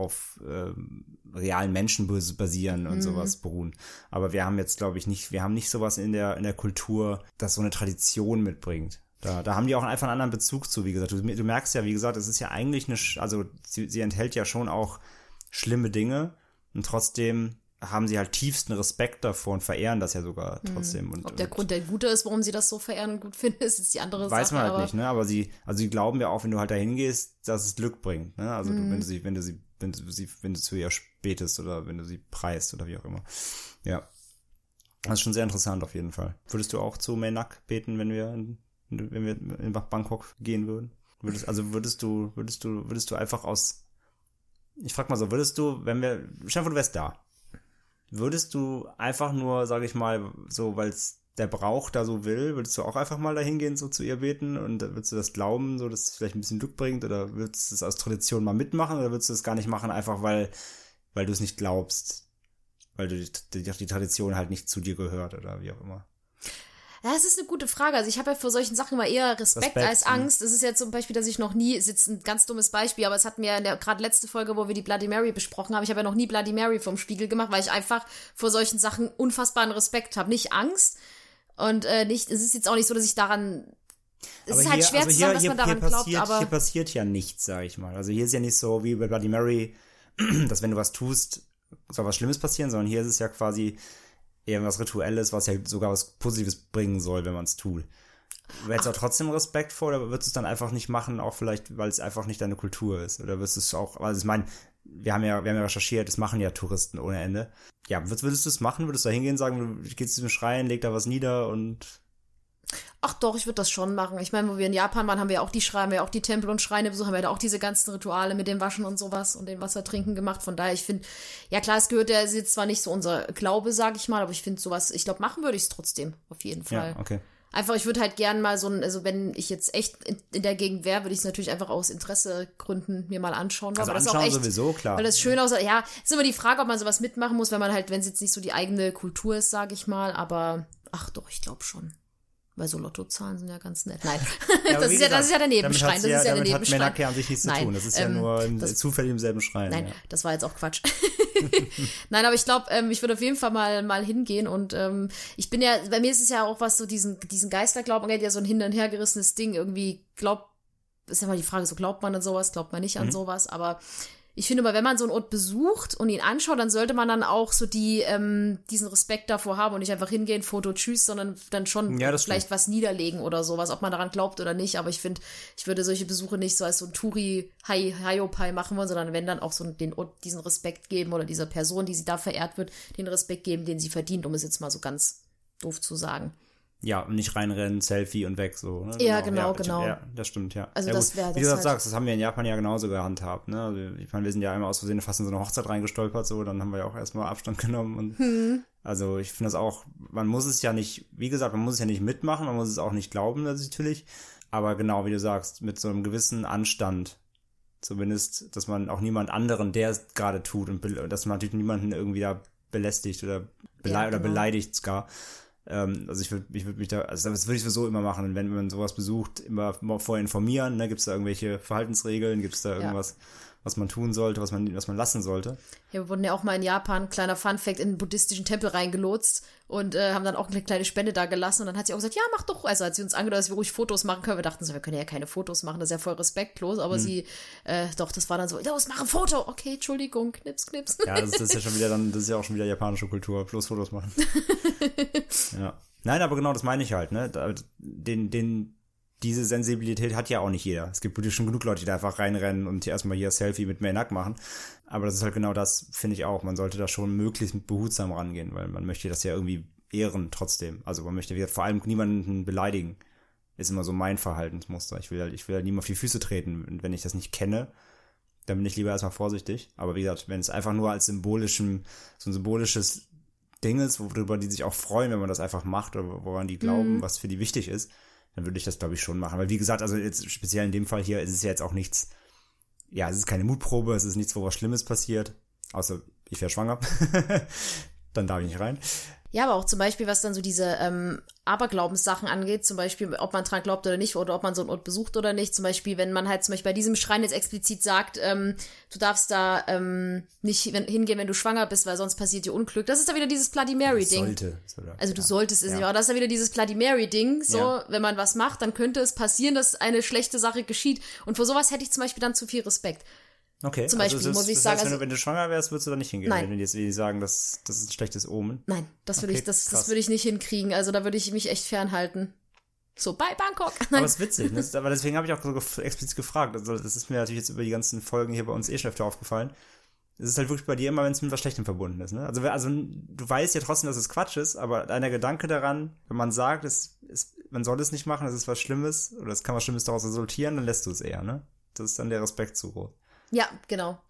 realen Menschen basieren und sowas beruhen. Aber wir haben jetzt, glaube ich, nicht sowas in der Kultur, das so eine Tradition mitbringt. Da haben die auch einfach einen anderen Bezug zu, wie gesagt. Du merkst ja, wie gesagt, es ist ja eigentlich sie enthält ja schon auch schlimme Dinge und trotzdem haben sie halt tiefsten Respekt davor und verehren das ja sogar trotzdem. Ob der Grund der gute ist, warum sie das so verehren und gut finden, ist die andere Sache. Weiß man halt nicht, ne? Aber sie glauben ja auch, wenn du halt dahin gehst, dass es Glück bringt, ne? Also wenn du zu ihr betest oder wenn du sie preist oder wie auch immer. Ja. Das ist schon sehr interessant auf jeden Fall. Würdest du auch zu Menak beten, wenn wir in Bangkok gehen würden? Würdest du einfach ich frag mal so, stell dir vor, du wärst da. Würdest du einfach nur, sage ich mal, so, weil es der Brauch da so will, würdest du auch einfach mal dahin gehen, so zu ihr beten und würdest du das glauben, so, dass es vielleicht ein bisschen Glück bringt oder würdest du es aus Tradition mal mitmachen oder würdest du es gar nicht machen, einfach weil du es nicht glaubst, weil die Tradition halt nicht zu dir gehört oder wie auch immer? Ja, das ist eine gute Frage. Also ich habe ja vor solchen Sachen immer eher Respekt als Angst. Das ist jetzt zum Beispiel, dass ich noch nie, ist jetzt ein ganz dummes Beispiel, aber es hat mir in der gerade letzte Folge, wo wir die Bloody Mary besprochen haben, ich habe ja noch nie Bloody Mary vom Spiegel gemacht, weil ich einfach vor solchen Sachen unfassbaren Respekt habe. Nicht Angst und es ist jetzt auch nicht so, dass ich daran, es ist halt schwer zu sagen, dass man daran glaubt, aber... Hier passiert ja nichts, sage ich mal. Also hier ist ja nicht so wie bei Bloody Mary, dass wenn du was tust, soll was Schlimmes passieren, sondern hier ist es ja quasi eher was Rituelles, was ja sogar was Positives bringen soll, wenn man es tut. Hättest du auch trotzdem Respekt vor, oder würdest du es dann einfach nicht machen, auch vielleicht, weil es einfach nicht deine Kultur ist? Oder würdest du es auch, also ich meine, wir haben ja recherchiert, das machen ja Touristen ohne Ende. Ja, würdest du es machen? Würdest du da hingehen, sagen, du gehst zu dem Schrein, leg da was nieder und... Ach doch, ich würde das schon machen. Ich meine, wo wir in Japan waren, haben wir auch die Schreine, wir auch die Tempel und Schreine besucht, haben wir da auch diese ganzen Rituale mit dem Waschen und sowas und dem Wassertrinken gemacht. Von daher, ich finde, ja klar, es gehört ja jetzt zwar nicht so unser Glaube, sage ich mal, aber ich finde sowas, ich glaube, machen würde ich es trotzdem, auf jeden Fall. Ja, okay. Einfach, ich würde halt gern mal also wenn ich jetzt echt in der Gegend wäre, würde ich es natürlich einfach aus Interessegründen mir mal anschauen. Also aber anschauen das auch echt, sowieso, klar. Weil das schön aussieht. Ja, ist immer die Frage, ob man sowas mitmachen muss, wenn es jetzt nicht so die eigene Kultur ist, sage ich mal, aber ach doch, ich glaube schon. Weil so Lottozahlen sind ja ganz nett. Nein, ja, das ist ja der Nebenschrein. Damit hat Menak ja an sich nichts zu tun. Das ist ja nur zufällig im selben Schrein. Nein, das war jetzt auch Quatsch. Nein, aber ich glaube, ich würde auf jeden Fall mal hingehen und ich bin ja, bei mir ist es ja auch was so diesen Geisterglauben, ja so ein hin- und hergerissenes Ding. Irgendwie ist ja mal die Frage, so glaubt man an sowas, glaubt man nicht an sowas, aber ich finde mal, wenn man so einen Ort besucht und ihn anschaut, dann sollte man dann auch so diesen Respekt davor haben und nicht einfach hingehen, Foto, tschüss, sondern dann schon vielleicht was niederlegen oder sowas, ob man daran glaubt oder nicht. Aber ich finde, ich würde solche Besuche nicht so als so ein Touri-Haiopai machen wollen, sondern wenn dann auch so den Ort diesen Respekt geben oder dieser Person, die sie da verehrt wird, den Respekt geben, den sie verdient, um es jetzt mal so ganz doof zu sagen. Ja, und nicht reinrennen, Selfie und weg, so. Ne? Ja, genau. Ja, das stimmt, ja. Also ja, das wäre das wie du das halt. sagst, das haben wir in Japan ja genauso gehandhabt, ne? Also ich meine, wir sind ja einmal aus Versehen fast in so eine Hochzeit reingestolpert, so, dann haben wir ja auch erstmal Abstand genommen und also ich finde das auch, man muss es ja nicht, wie gesagt, man muss es ja nicht mitmachen, man muss es auch nicht glauben, natürlich, aber genau, wie du sagst, mit so einem gewissen Anstand, zumindest, dass man auch niemand anderen, der es gerade tut und dass man natürlich niemanden irgendwie da belästigt oder beleidigt gar. Also ich würde mich da, also das würde ich sowieso immer machen, wenn man sowas besucht, immer vorher informieren, ne, gibt es da irgendwelche Verhaltensregeln, gibt es da irgendwas, was man tun sollte, was man lassen sollte. Ja, wir wurden ja auch mal in Japan, kleiner Funfact, in einen buddhistischen Tempel reingelotst und haben dann auch eine kleine Spende da gelassen und dann hat sie auch gesagt, ja, mach doch, also hat sie uns angedeutet, dass wir ruhig Fotos machen können. Wir dachten so, wir können ja keine Fotos machen, das ist ja voll respektlos, aber sie, das war dann so, los, mach ein Foto, okay, Entschuldigung, knips, knips. Ja, das ist ja schon wieder das ist ja auch schon wieder japanische Kultur, bloß Fotos machen. Ja. Nein, aber genau, das meine ich halt, ne, diese Sensibilität hat ja auch nicht jeder. Es gibt schon genug Leute, die da einfach reinrennen und erstmal hier Selfie mit mir nackt machen. Aber das ist halt genau das, finde ich auch. Man sollte da schon möglichst behutsam rangehen, weil man möchte das ja irgendwie ehren trotzdem. Also man möchte vor allem niemanden beleidigen. Ist immer so mein Verhaltensmuster. Ich will halt niemand auf die Füße treten. Und wenn ich das nicht kenne, dann bin ich lieber erstmal vorsichtig. Aber wie gesagt, wenn es einfach nur als so ein symbolisches Ding ist, worüber die sich auch freuen, wenn man das einfach macht oder woran die glauben, was für die wichtig ist, dann würde ich das, glaube ich, schon machen. Weil wie gesagt, also jetzt speziell in dem Fall hier ist es ja jetzt auch nichts, ja, es ist keine Mutprobe, es ist nichts, wo was Schlimmes passiert, außer ich wäre schwanger, dann darf ich nicht rein. Ja, aber auch zum Beispiel, was dann so diese Aberglaubenssachen angeht, zum Beispiel, ob man dran glaubt oder nicht, oder ob man so einen Ort besucht oder nicht, zum Beispiel, wenn man halt zum Beispiel bei diesem Schrein jetzt explizit sagt, du darfst da nicht hingehen, wenn du schwanger bist, weil sonst passiert dir Unglück. Das ist da wieder dieses Bloody Mary-Ding. Sollte. Also du solltest es nicht, aber das ist da wieder dieses Bloody Mary-Ding, so, wenn man was macht, dann könnte es passieren, dass eine schlechte Sache geschieht. Und vor sowas hätte ich zum Beispiel dann zu viel Respekt. Okay, zum Beispiel also muss ich sagen, heißt, wenn du schwanger wärst, würdest du da nicht hingehen, nein. wenn die jetzt sagen, das ist ein schlechtes Omen. Nein, das würde ich nicht hinkriegen. Also da würde ich mich echt fernhalten. So, bei Bangkok. Nein. Aber es ist witzig, ne? Aber deswegen habe ich auch so explizit gefragt. Also das ist mir natürlich jetzt über die ganzen Folgen hier bei uns schon öfter aufgefallen. Es ist halt wirklich bei dir immer, wenn es mit was Schlechtem verbunden ist, ne? Also du weißt ja trotzdem, dass es Quatsch ist, aber deiner Gedanke daran, wenn man sagt, man soll es nicht machen, das ist was Schlimmes oder es kann was Schlimmes daraus resultieren, dann lässt du es eher, ne? Das ist dann der Respekt zu groß. Ja, genau.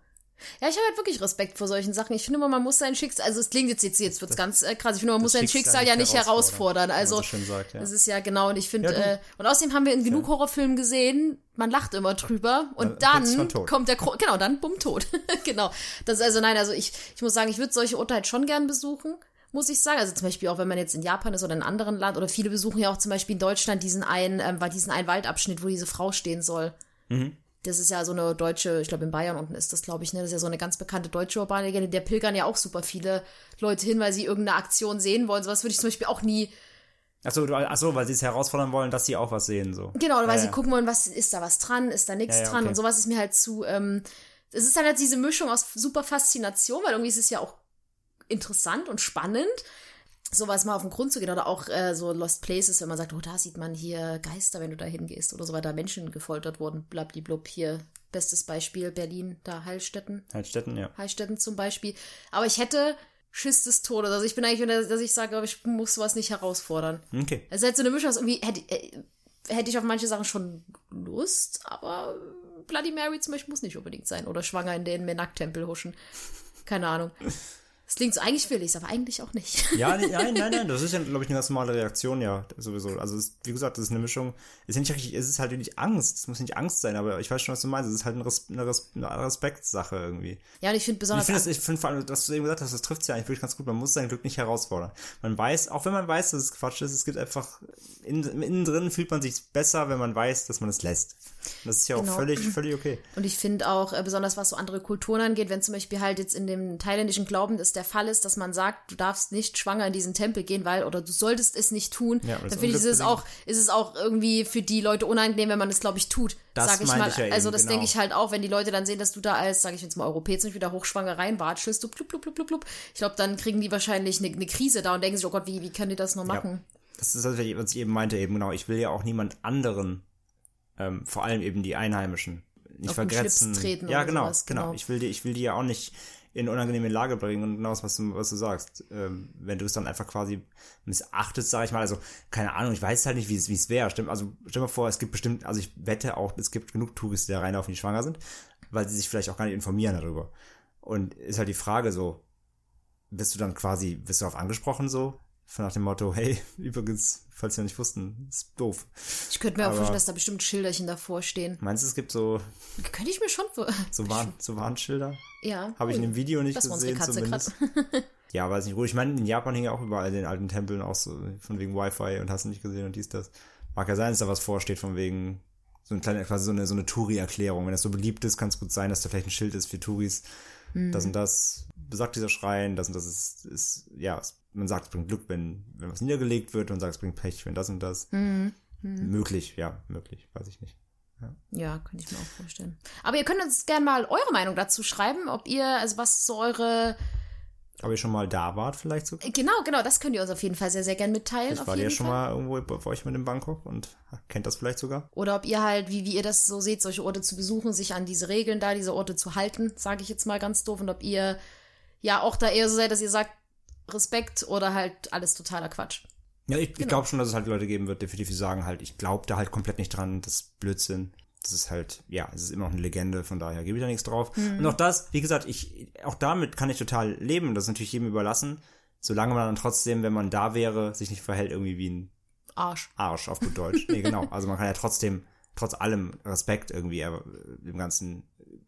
Ja, ich habe halt wirklich Respekt vor solchen Sachen. Ich finde immer, man muss sein Schicksal, also es klingt jetzt wird's ganz krass, ich finde, man muss sein Schicksal ja nicht herausfordern. Also, so schön sagt, ja. Das ist ja genau, und ich finde, und außerdem haben wir in genug Horrorfilmen gesehen, man lacht immer drüber und dann kommt dann bumm, tot. Genau. Das ist also, nein, also ich muss sagen, ich würde solche Orte halt schon gern besuchen, muss ich sagen. Also zum Beispiel auch, wenn man jetzt in Japan ist oder in einem anderen Land, oder viele besuchen ja auch zum Beispiel in Deutschland diesen einen Waldabschnitt, wo diese Frau stehen soll. Mhm. Das ist ja so eine deutsche, ich glaube in Bayern unten ist das, glaube ich, ne? Das ist ja so eine ganz bekannte deutsche urbane Legende. Der pilgern ja auch super viele Leute hin, weil sie irgendeine Aktion sehen wollen. Sowas würde ich zum Beispiel auch nie. Achso, weil sie es herausfordern wollen, dass sie auch was sehen, so. Genau, oder weil sie gucken wollen, ist da was dran, ist da nichts dran. Okay. Und sowas ist mir halt zu, es ist halt diese Mischung aus super Faszination, weil irgendwie ist es ja auch interessant und spannend, sowas mal auf den Grund zu gehen, oder auch so Lost Places, wenn man sagt, oh, da sieht man hier Geister, wenn du da hingehst, oder so, weil da Menschen gefoltert wurden, blablablub, hier, bestes Beispiel, Berlin, da Heilstätten, ja. Heilstätten zum Beispiel, aber ich hätte Schiss des Todes, also ich bin eigentlich, dass ich sage, ich muss sowas nicht herausfordern. Okay. Es ist halt so eine Mischung aus irgendwie, hätte ich auf manche Sachen schon Lust, aber Bloody Mary zum Beispiel muss nicht unbedingt sein, oder schwanger in den Menak-Tempel huschen, keine Ahnung. Das klingt so, eigentlich will ich es, aber eigentlich auch nicht. Ja, nein, das ist ja, glaube ich, eine ganz normale Reaktion, ja, sowieso. Also, wie gesagt, das ist eine Mischung, es ist halt nicht Angst, es muss nicht Angst sein, aber ich weiß schon, was du meinst, es ist halt eine Respektsache irgendwie. Ja, und ich finde besonders... Ich finde vor allem, was du eben gesagt hast, das trifft es ja eigentlich wirklich ganz gut, man muss sein Glück nicht herausfordern. Man weiß, auch wenn man weiß, dass es Quatsch ist, es gibt einfach, innen drin fühlt man sich besser, wenn man weiß, dass man es lässt. Und das ist ja auch völlig okay. Und ich finde auch, besonders was so andere Kulturen angeht, wenn zum Beispiel halt jetzt in dem thailändischen Glauben das der Fall ist, dass man sagt, du darfst nicht schwanger in diesen Tempel gehen, oder du solltest es nicht tun, dann finde ich, ist es auch irgendwie für die Leute unangenehm, wenn man es, glaube ich, tut. Das sag ich mal. Ich ja also das denke ich halt auch, wenn die Leute dann sehen, dass du da als, sage ich jetzt mal, Europäer zum Beispiel da hochschwanger reinwatschelst, du blub, blub, blub, blub, blub. Ich glaube, dann kriegen die wahrscheinlich eine Krise da und denken sich, oh Gott, wie können die das noch machen? Ja. Das ist das, was ich eben meinte, eben genau. Ich will ja auch niemand anderen, vor allem eben die Einheimischen, nicht auf den vergrätzen. Schlips treten Ja, oder genau, sowas. genau. Ich will die ja auch nicht in unangenehme Lage bringen und genau das, was du sagst. Wenn du es dann einfach quasi missachtest, sag ich mal, also keine Ahnung, ich weiß halt nicht, wie es wäre. Stell dir mal vor, es gibt bestimmt, also ich wette auch, es gibt genug Touris, die da reinlaufen, die schwanger sind, weil sie sich vielleicht auch gar nicht informieren darüber. Und ist halt die Frage so, wirst du darauf angesprochen so? Von nach dem Motto, hey, übrigens, falls wir nicht wussten, ist doof. Ich könnte mir auch vorstellen, dass da bestimmt Schilderchen davor stehen. Meinst du, es gibt so... Könnte ich mir schon... So Warnschilder? Ja. Habe ich in dem Video nicht das gesehen, war unsere Katze zumindest. Ja, weiß nicht. Ich meine, in Japan hingen ja auch überall in den alten Tempeln auch so von wegen Wi-Fi und hast du nicht gesehen und dies, das. Mag ja sein, dass da was vorsteht von wegen so eine kleine, quasi so eine Touri-Erklärung. Wenn das so beliebt ist, kann es gut sein, dass da vielleicht ein Schild ist für Touris. Das und das besagt dieser Schrein, das und das ist man sagt, es bringt Glück, wenn was niedergelegt wird und sagt, es bringt Pech, wenn das und das. Möglich, weiß ich nicht. Ja, könnte ich mir auch vorstellen. Aber ihr könnt uns gerne mal eure Meinung dazu schreiben, ob ihr, also was so eure... Ob ihr schon mal da wart vielleicht sogar? Genau, das könnt ihr uns auf jeden Fall sehr, sehr gerne mitteilen. Ich war ja schon mal irgendwo bei euch mit in Bangkok und kennt das vielleicht sogar. Oder ob ihr halt, wie ihr das so seht, solche Orte zu besuchen, sich an diese Regeln da, diese Orte zu halten, sage ich jetzt mal ganz doof. Und ob ihr ja auch da eher so seid, dass ihr sagt, Respekt oder halt alles totaler Quatsch. Ja, ich glaube schon, dass es halt Leute geben wird, definitiv, die sagen halt, ich glaube da halt komplett nicht dran, das ist Blödsinn. Das ist halt, es ist immer noch eine Legende, von daher gebe ich da nichts drauf. Und auch das, wie gesagt, auch damit kann ich total leben, das ist natürlich jedem überlassen, solange man dann trotzdem, wenn man da wäre, sich nicht verhält irgendwie wie ein Arsch auf gut Deutsch. Nee, genau, also man kann ja trotzdem, trotz allem Respekt irgendwie dem Ganzen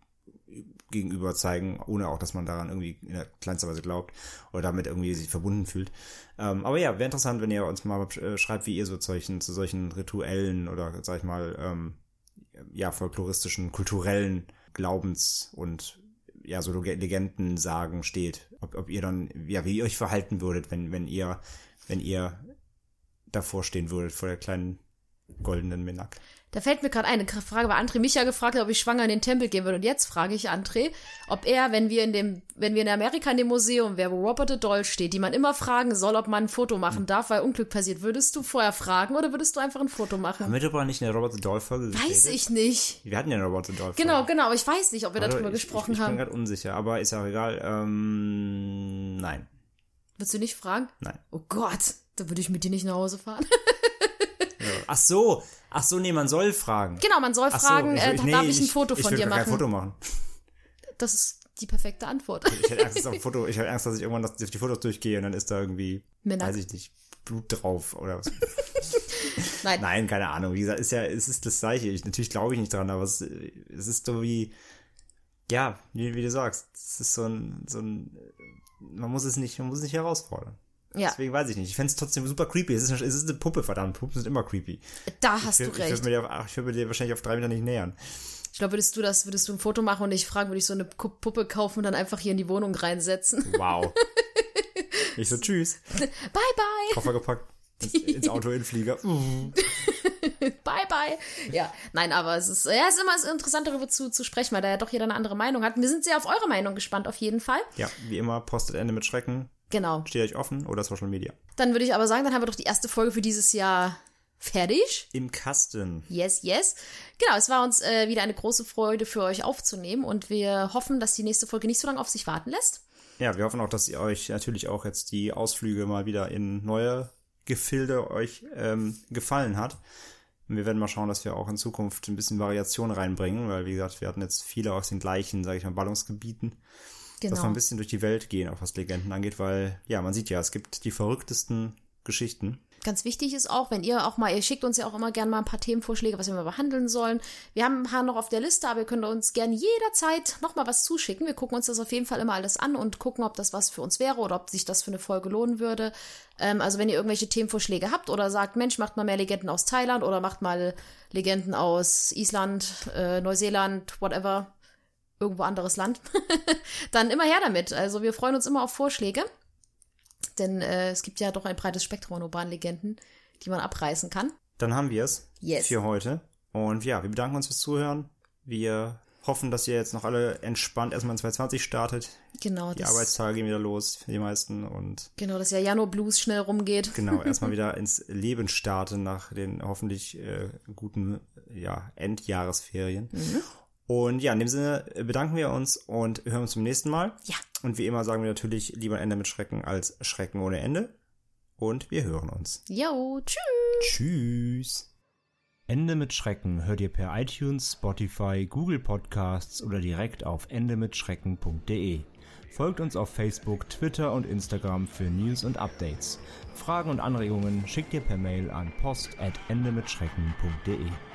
gegenüber zeigen, ohne auch, dass man daran irgendwie in der kleinster Weise glaubt oder damit irgendwie sich verbunden fühlt. Aber ja, wäre interessant, wenn ihr uns mal schreibt, wie ihr so zu solchen rituellen oder, sag ich mal, folkloristischen, kulturellen Glaubens- und so Legenden-Sagen steht. Ob ihr dann, wie ihr euch verhalten würdet, wenn ihr davor stehen würdet, vor der kleinen goldenen Menak. Da fällt mir gerade eine Frage, weil André mich ja gefragt hat, ob ich schwanger in den Tempel gehen würde. Und jetzt frage ich André, ob er, wenn wir in Amerika in dem Museum wären, wo Robert the Doll steht, die man immer fragen soll, ob man ein Foto machen darf, weil Unglück passiert, würdest du vorher fragen oder würdest du einfach ein Foto machen? Haben wir darüber nicht in der Robert the Doll-Folge geredet? Weiß ich nicht. Wir hatten ja eine Robert the Doll-Folge. Genau, aber ich weiß nicht, ob wir darüber gesprochen haben. Ich bin gerade unsicher, aber ist ja auch egal. Nein. Würdest du nicht fragen? Nein. Oh Gott, da würde ich mit dir nicht nach Hause fahren. Ach so, nee, man soll fragen. Genau, man soll fragen, darf ich ein Foto von dir machen? Ich will kein Foto machen. Das ist die perfekte Antwort. Ich hätte Angst, dass ich irgendwann auf die Fotos durchgehe und dann ist da irgendwie, weiß ich nicht, Blut drauf oder was. Nein, keine Ahnung. Wie gesagt, es ist das Gleiche. Natürlich glaube ich nicht dran, aber es ist so wie du sagst, es ist so ein man muss es nicht herausfordern. Ja. Deswegen weiß ich nicht. Ich fände es trotzdem super creepy. Es ist eine Puppe, verdammt. Puppen sind immer creepy. Da hast du recht. Ich würde mir dir wahrscheinlich auf 3 Meter nicht nähern. Ich glaube, würdest du ein Foto machen und ich fragen, würde ich so eine Puppe kaufen und dann einfach hier in die Wohnung reinsetzen. Wow. Ich so, tschüss. Bye, bye. Koffer gepackt. Ins Auto, in den Flieger. Bye, bye. Ja, nein, aber es ist immer interessant, darüber zu sprechen, weil da ja doch jeder eine andere Meinung hat. Wir sind sehr auf eure Meinung gespannt, auf jeden Fall. Ja, wie immer, postet Ende mit Schrecken. Genau. Steht euch offen oder Social Media. Dann würde ich aber sagen, dann haben wir doch die erste Folge für dieses Jahr fertig. Im Kasten. Yes. Genau, es war uns wieder eine große Freude für euch aufzunehmen und wir hoffen, dass die nächste Folge nicht so lange auf sich warten lässt. Ja, wir hoffen auch, dass ihr euch natürlich auch jetzt die Ausflüge mal wieder in neue Gefilde euch gefallen hat. Und wir werden mal schauen, dass wir auch in Zukunft ein bisschen Variation reinbringen, weil wie gesagt, wir hatten jetzt viele aus den gleichen, sage ich mal, Ballungsgebieten. Genau. Dass wir ein bisschen durch die Welt gehen, auch was Legenden angeht, weil, ja, man sieht ja, es gibt die verrücktesten Geschichten. Ganz wichtig ist auch, wenn ihr schickt uns ja auch immer gerne mal ein paar Themenvorschläge, was wir mal behandeln sollen. Wir haben ein paar noch auf der Liste, aber ihr könnt uns gerne jederzeit noch mal was zuschicken. Wir gucken uns das auf jeden Fall immer alles an und gucken, ob das was für uns wäre oder ob sich das für eine Folge lohnen würde. Also wenn ihr irgendwelche Themenvorschläge habt oder sagt, Mensch, macht mal mehr Legenden aus Thailand oder macht mal Legenden aus Island, Neuseeland, whatever, irgendwo anderes Land, dann immer her damit. Also wir freuen uns immer auf Vorschläge. Denn es gibt ja doch ein breites Spektrum an urbanen Legenden, die man abreißen kann. Dann haben wir es für heute. Und ja, wir bedanken uns fürs Zuhören. Wir hoffen, dass ihr jetzt noch alle entspannt erstmal in 2020 startet. Genau. Die Arbeitstage gehen wieder los für die meisten. Und genau, dass ja Januar-Blues schnell rumgeht. Genau, erstmal wieder ins Leben starten nach den hoffentlich guten Endjahresferien. Mhm. Und ja, in dem Sinne bedanken wir uns und hören uns zum nächsten Mal. Ja. Und wie immer sagen wir natürlich lieber ein Ende mit Schrecken als Schrecken ohne Ende. Und wir hören uns. Jo, tschüss. Tschüss. Ende mit Schrecken hört ihr per iTunes, Spotify, Google Podcasts oder direkt auf endemitschrecken.de. Folgt uns auf Facebook, Twitter und Instagram für News und Updates. Fragen und Anregungen schickt ihr per Mail an post@endemitschrecken.de.